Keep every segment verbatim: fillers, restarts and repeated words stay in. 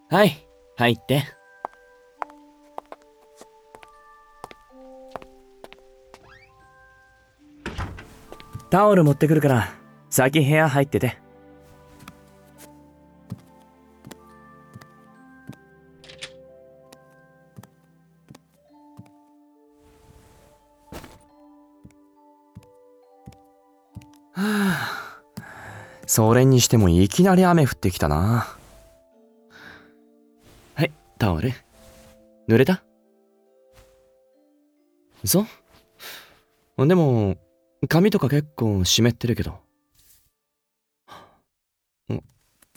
はい、入って。タオル持ってくるから、先部屋入ってて。はあ、それにしてもいきなり雨降ってきたな。はい、タオル。濡れた？そう？でも、髪とか結構湿ってるけど。んい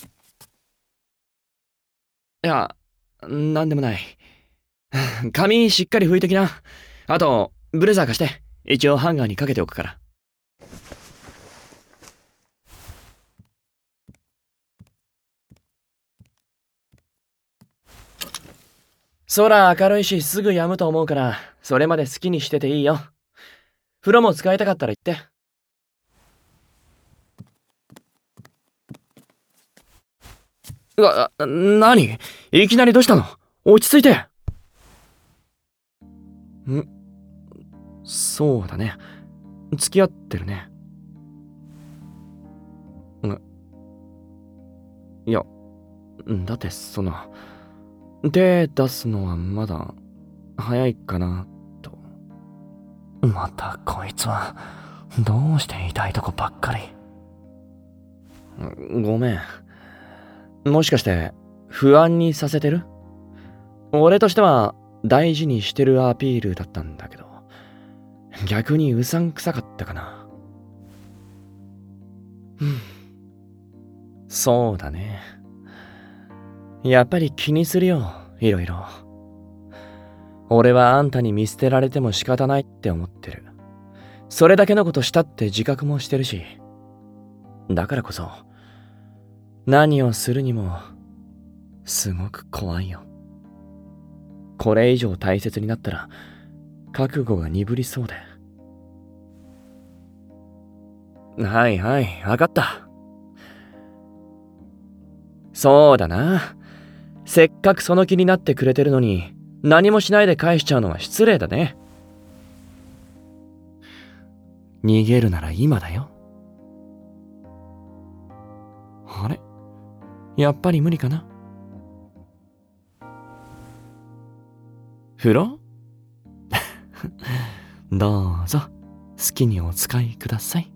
や、なんでもない。髪しっかり拭いときな。あと、ブレザー貸して。一応ハンガーにかけておくから。空明るいしすぐ止むと思うから、それまで好きにしてていいよ。風呂も使いたかったら言って。うわ、なに？いきなりどうしたの？落ち着いて。ん？そうだね。付き合ってるね。ん？いや、だってその、手出すのはまだ早いかな、と。またこいつは、どうして痛いとこばっかり。ごめん。もしかして、不安にさせてる？俺としては、大事にしてるアピールだったんだけど、逆にうさんくさかったかな。うん。そうだね。やっぱり気にするよ、いろいろ。俺はあんたに見捨てられても仕方ないって思ってる。それだけのことしたって自覚もしてるし。だからこそ、何をするにも、すごく怖いよ。これ以上大切になったら、覚悟が鈍りそうで。はいはい、わかった。そうだな。せっかくその気になってくれてるのに、何もしないで返しちゃうのは失礼だね。逃げるなら今だよ。あれ？やっぱり無理かな？風呂？どうぞ、好きにお使いください。